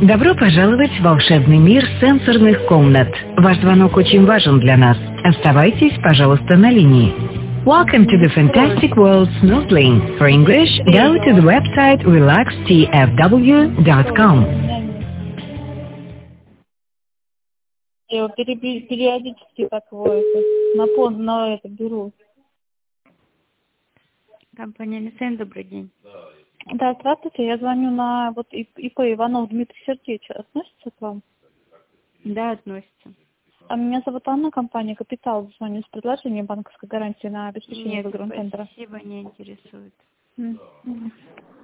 Добро пожаловать в волшебный мир сенсорных комнат. Ваш звонок очень важен для нас. Оставайтесь, пожалуйста, на линии. Welcome to the fantastic world Snoozling. For English, go to the website relaxtfw.com. Я периодически так на это беру. Компания Мисен, добрый день. Да, здравствуйте, я звоню на ИП Иванов Дмитрий Сергеевич. Относится к вам? Да, относится. А меня зовут Анна, компания «Капитал». Звоню с предложением банковской гарантии на обеспечение Нет, тендера. спасибо, не интересует.